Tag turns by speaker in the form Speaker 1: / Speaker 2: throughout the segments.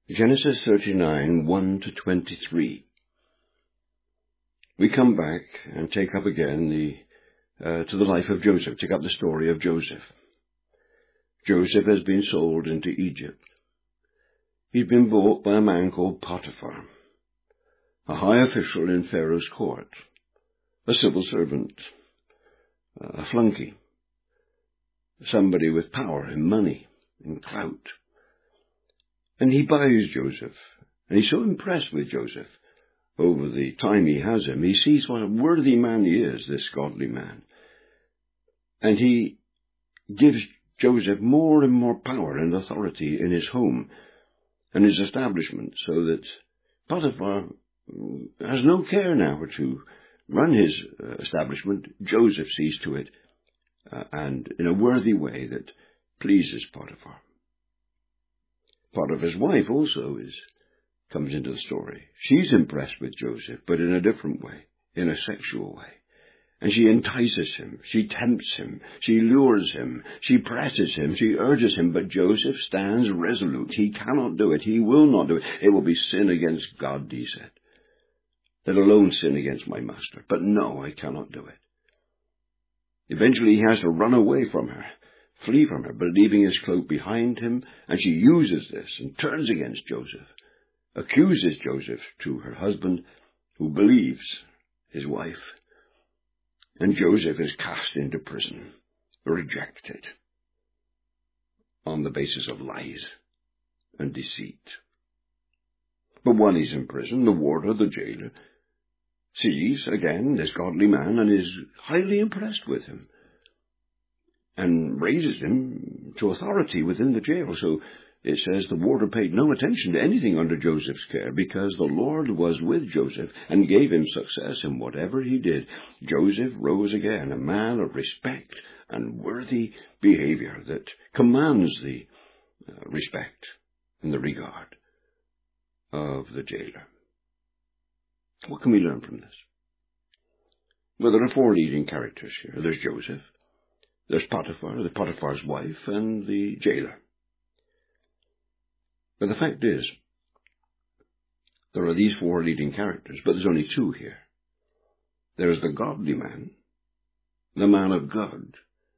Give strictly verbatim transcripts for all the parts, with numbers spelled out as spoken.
Speaker 1: Genesis thirty-nine, one to twenty-three. We come back and take up again the uh, to the life of Joseph, take up the story of Joseph. Joseph has been sold into Egypt. He's been bought by a man called Potiphar, a high official in Pharaoh's court, a civil servant, a flunky, somebody with power and money and clout. And he buys Joseph, and he's so impressed with Joseph over the time he has him. He sees what a worthy man he is, this godly man. And he gives Joseph more and more power and authority in his home and his establishment, so that Potiphar has no care now to run his uh, establishment. Joseph sees to it, uh, and in a worthy way that pleases Potiphar. Potiphar's wife also is comes into the story. She's impressed with Joseph, but in a different way, in a sexual way. And she entices him, she tempts him, she lures him, she presses him, she urges him, but Joseph stands resolute. He cannot do it. He will not do it. It will be sin against God, he said. Let alone sin against my master. But no, I cannot do it. Eventually he has to run away from her, flee from her, but leaving his cloak behind him, and she uses this and turns against Joseph, accuses Joseph to her husband, who believes his wife. And Joseph is cast into prison, rejected, on the basis of lies and deceit. But while he's in prison, the warder, the jailer, sees again this godly man and is highly impressed with him, and raises him to authority within the jail. So it says the warder paid no attention to anything under Joseph's care, because the Lord was with Joseph and gave him success in whatever he did. Joseph rose again, a man of respect and worthy behavior that commands the uh, respect and the regard of the jailer. What can we learn from this? Well, there are four leading characters here. There's Joseph, there's Potiphar, the Potiphar's wife, and the jailer. But the fact is, there are these four leading characters, but there's only two here. There's the godly man, the man of God,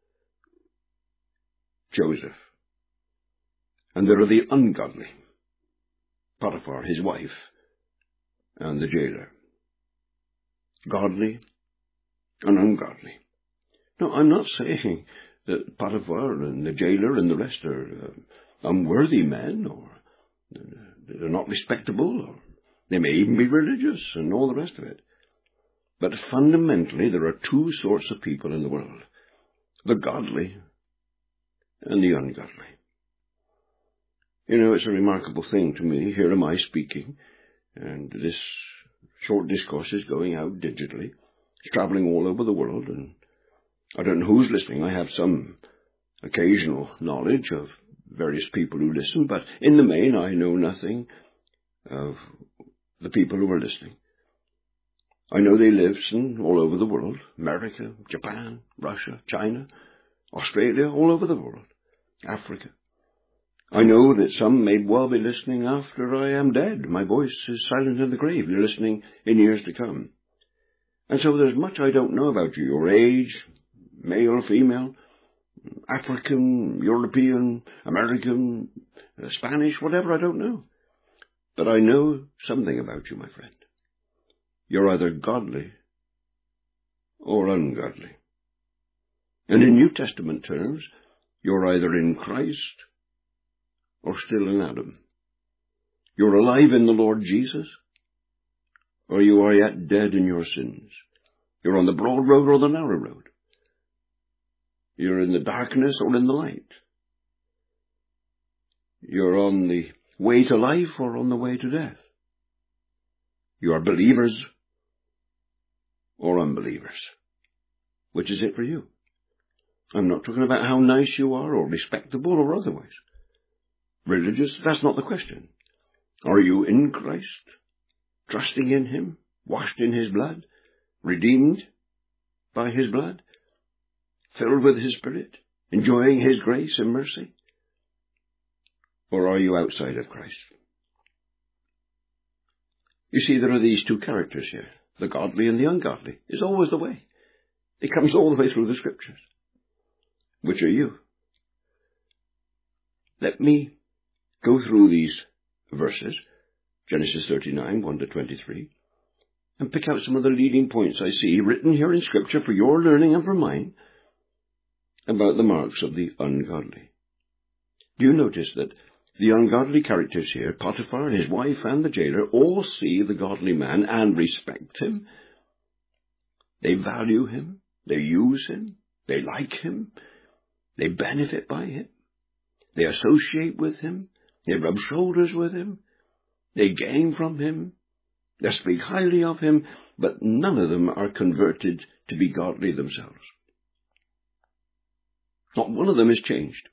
Speaker 1: Joseph. And there are the ungodly, Potiphar, his wife, and the jailer. Godly and ungodly. No, I'm not saying that Potiphar and the jailer and the rest are uh, unworthy men, or they're not respectable, or they may even be religious and all the rest of it. But fundamentally, there are two sorts of people in the world: the godly and the ungodly. You know, it's a remarkable thing to me. Here am I speaking, and this short discourse is going out digitally. It's traveling all over the world, and I don't know who's listening. I have some occasional knowledge of various people who listen, but in the main I know nothing of the people who are listening. I know they live all over the world: America, Japan, Russia, China, Australia, all over the world, Africa. I know that some may well be listening after I am dead. My voice is silent in the grave. You're listening in years to come. And so there's much I don't know about you: your age, male, female, African, European, American, uh, Spanish, whatever, I don't know. But I know something about you, my friend. You're either godly or ungodly. And in New Testament terms, you're either in Christ or still in Adam. You're alive in the Lord Jesus, or you are yet dead in your sins. You're on the broad road or the narrow road. You're in the darkness or in the light. You're on the way to life or on the way to death. You are believers or unbelievers. Which is it for you? I'm not talking about how nice you are or respectable or otherwise. Religious, that's not the question. Are you in Christ, trusting in him, washed in his blood, redeemed by his blood, filled with his Spirit, enjoying his grace and mercy? Or are you outside of Christ? You see, there are these two characters here, the godly and the ungodly. It's always the way. It comes all the way through the Scriptures. Which are you? Let me go through these verses, Genesis thirty-nine, one to twenty-three, and pick out some of the leading points I see written here in Scripture for your learning and for mine about the marks of the ungodly. Do you notice that the ungodly characters here, Potiphar, his wife, and the jailer, all see the godly man and respect him? They value him, they use him, they like him, they benefit by him, they associate with him, they rub shoulders with him, they gain from him, they speak highly of him, but none of them are converted to be godly themselves. Not one of them is changed.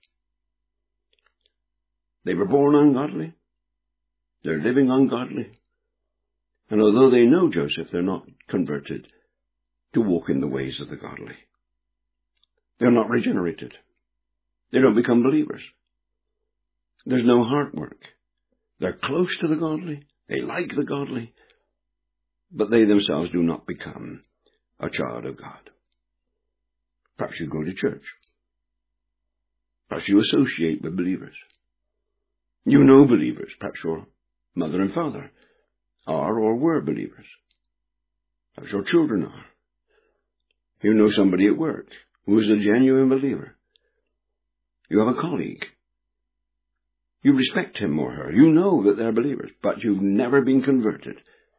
Speaker 1: They were born ungodly, they're living ungodly, and although they know Joseph, they're not converted to walk in the ways of the godly. They're not regenerated. They don't become believers. There's no heart work. They're close to the godly, they like the godly, but they themselves do not become a child of God. Perhaps you go to church. Perhaps you associate with believers. You know believers. Perhaps your mother and father are or were believers. Perhaps your children are. You know somebody at work who is a genuine believer. You have a colleague. You respect him or her. You know that they're believers, but you've never been converted.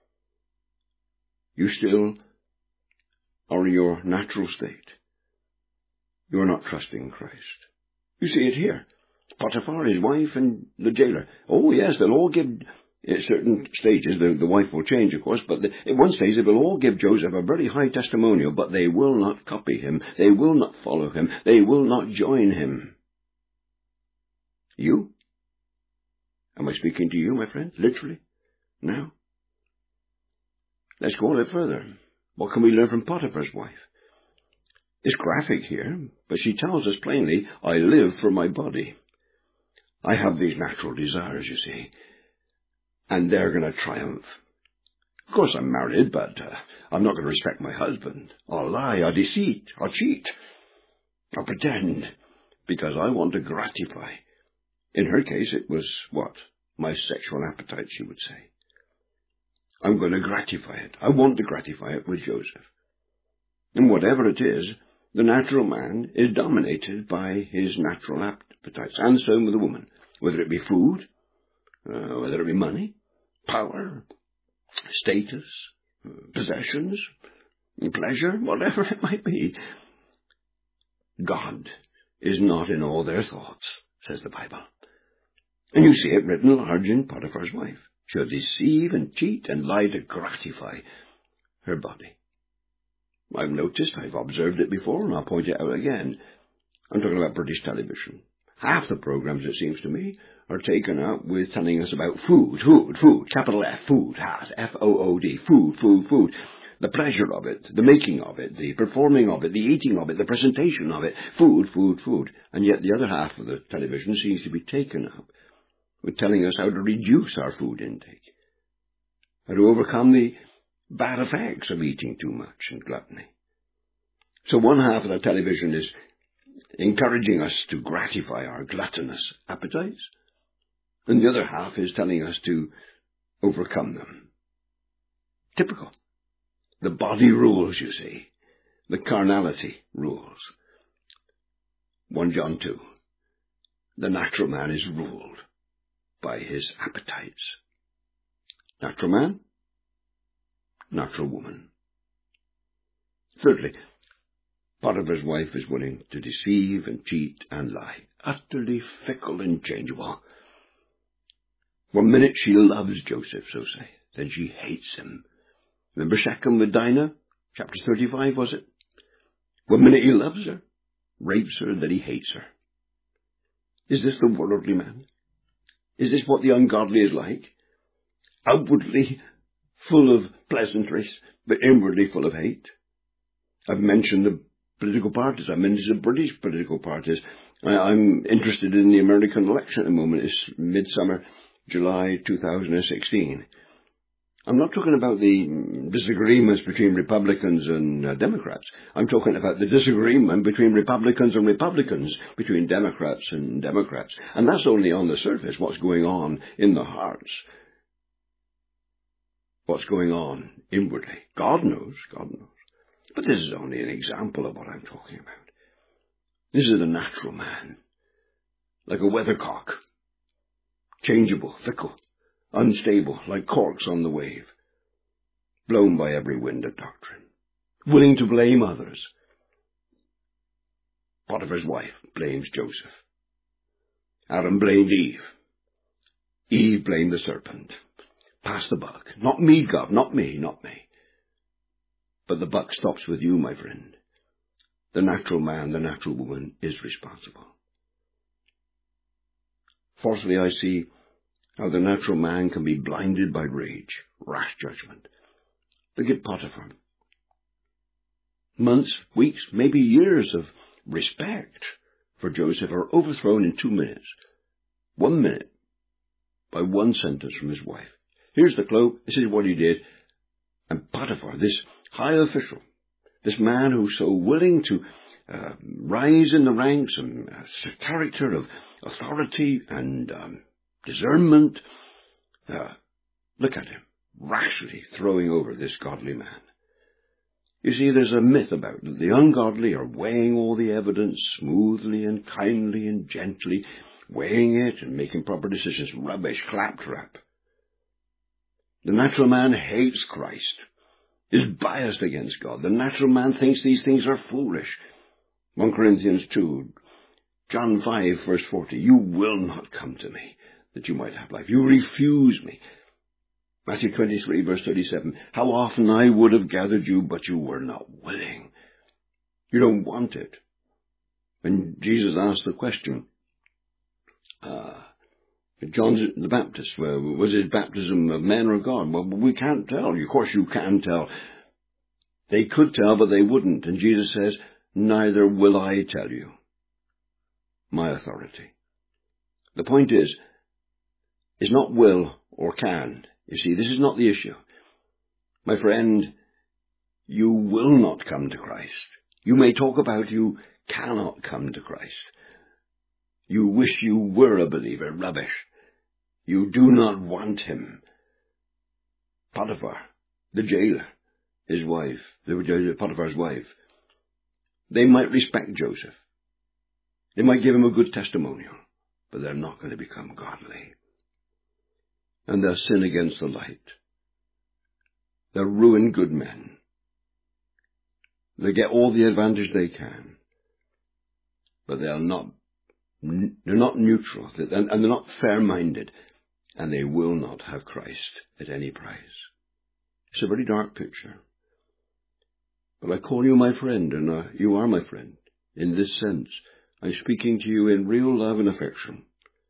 Speaker 1: You still are in your natural state. You are not trusting Christ. You see it here. Potiphar, his wife, and the jailer. Oh, yes, they'll all give, at certain stages, the, the wife will change, of course, but the, at one stage they will all give Joseph a very high testimonial, but they will not copy him. They will not follow him. They will not join him. You? Am I speaking to you, my friend? Literally? Now? Let's go a little further. What can we learn from Potiphar's wife? It's graphic here, but she tells us plainly, I live for my body. I have these natural desires, you see, and they're going to triumph. Of course, I'm married, but uh, I'm not going to respect my husband. I'll lie, I'll deceit, I'll cheat, I'll pretend, because I want to gratify. In her case, it was, what? My sexual appetite, she would say. I'm going to gratify it. I want to gratify it with Joseph. And whatever it is, the natural man is dominated by his natural appetites, and so with the woman, whether it be food, uh, whether it be money, power, status, possessions, pleasure, whatever it might be. God is not in all their thoughts, says the Bible. And you see it written large in Potiphar's wife. She'll deceive and cheat and lie to gratify her body. I've noticed, I've observed it before, and I'll point it out again. I'm talking about British television. Half the programs, it seems to me, are taken up with telling us about food, food, food, capital F, food, F O O D, food, food, food. The pleasure of it, the making of it, the performing of it, the eating of it, the presentation of it, food, food, food. And yet the other half of the television seems to be taken up with telling us how to reduce our food intake, how to overcome the bad effects of eating too much and gluttony. So one half of the television is encouraging us to gratify our gluttonous appetites, and the other half is telling us to overcome them. Typical. The body rules, you see. The carnality rules. First John two. The natural man is ruled by his appetites. Natural man, natural woman. Thirdly, Potiphar's wife is willing to deceive and cheat and lie. Utterly fickle and changeable. One minute she loves Joseph, so say, then she hates him. Remember Shechem with Dinah? Chapter thirty-five, was it? One minute he loves her, rapes her, then he hates her. Is this the worldly man? Is this what the ungodly is like? Outwardly full of pleasantries, but inwardly full of hate. I've mentioned the political parties. I've mentioned the British political parties. I, I'm interested in the American election at the moment. It's midsummer, July two thousand sixteen. I'm not talking about the disagreements between Republicans and uh, Democrats. I'm talking about the disagreement between Republicans and Republicans, between Democrats and Democrats. And that's only on the surface, what's going on in the hearts. What's going on inwardly. God knows, God knows. But this is only an example of what I'm talking about. This is the natural man, like a weathercock, changeable, fickle, unstable, like corks on the wave, blown by every wind of doctrine, willing to blame others. Potiphar's wife blames Joseph. Adam blamed Eve. Eve blamed the serpent. Pass the buck. Not me, God, not me, not me. But the buck stops with you, my friend. The natural man, the natural woman is responsible. Fourthly, I see how the natural man can be blinded by rage, rash judgment. Look at Potiphar. Months, weeks, maybe years of respect for Joseph are overthrown in two minutes. One minute by one sentence from his wife. Here's the cloak. This is what he did. And Potiphar, this high official, this man who's so willing to uh, rise in the ranks and uh, character of authority and um, discernment, uh, look at him, rashly throwing over this godly man. You see, there's a myth about it. The ungodly are weighing all the evidence smoothly and kindly and gently, weighing it and making proper decisions. Rubbish, claptrap. The natural man hates Christ, is biased against God. The natural man thinks these things are foolish. First Corinthians two, John five, verse forty, you will not come to me that you might have life. You refuse me. Matthew twenty-three, verse thirty-seven, how often I would have gathered you, but you were not willing. You don't want it. When Jesus asked the question, uh, John the Baptist, well, was his baptism of men or God? Well, we can't tell. Of course you can tell. They could tell, but they wouldn't. And Jesus says, neither will I tell you my authority. The point is, is not will or can. You see, this is not the issue. My friend, you will not come to Christ. You may talk about you cannot come to Christ. You wish you were a believer. Rubbish. You do not want him. Potiphar, the jailer, his wife, the Potiphar's wife, they might respect Joseph. They might give him a good testimonial, but they're not going to become godly. And they'll sin against the light. They'll ruin good men. They get all the advantage they can, but they'll not, they're not neutral, and they're not fair-minded, and they will not have Christ at any price. It's a very dark picture. But I call you my friend, and uh, you are my friend. In this sense, I'm speaking to you in real love and affection.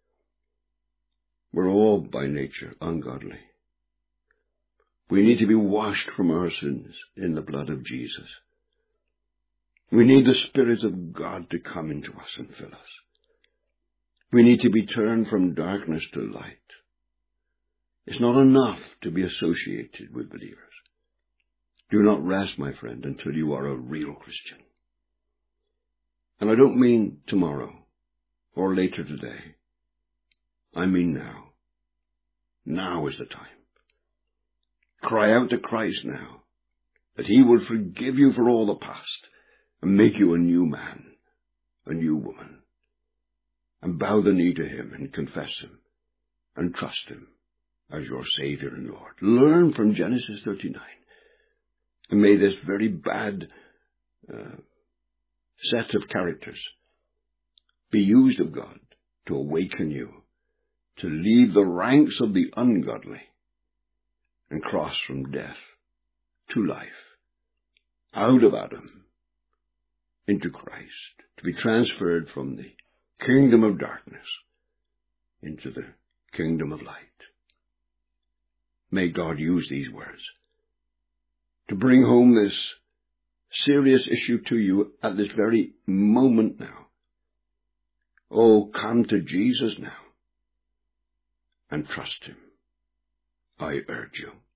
Speaker 1: We're all by nature ungodly. We need to be washed from our sins in the blood of Jesus. We need the Spirit of God to come into us and fill us. We need to be turned from darkness to light. It's not enough to be associated with believers. Do not rest, my friend, until you are a real Christian. And I don't mean tomorrow or later today. I mean now. Now is the time. Cry out to Christ now, that he will forgive you for all the past and make you a new man, a new woman. And bow the knee to him and confess him and trust him as your Savior and Lord. Learn from Genesis thirty-nine. And may this very bad uh, set of characters be used of God to awaken you, to leave the ranks of the ungodly and cross from death to life, out of Adam into Christ, to be transferred from the kingdom of darkness into the kingdom of light. May God use these words to bring home this serious issue to you at this very moment now. Oh, come to Jesus now and trust him. I urge you.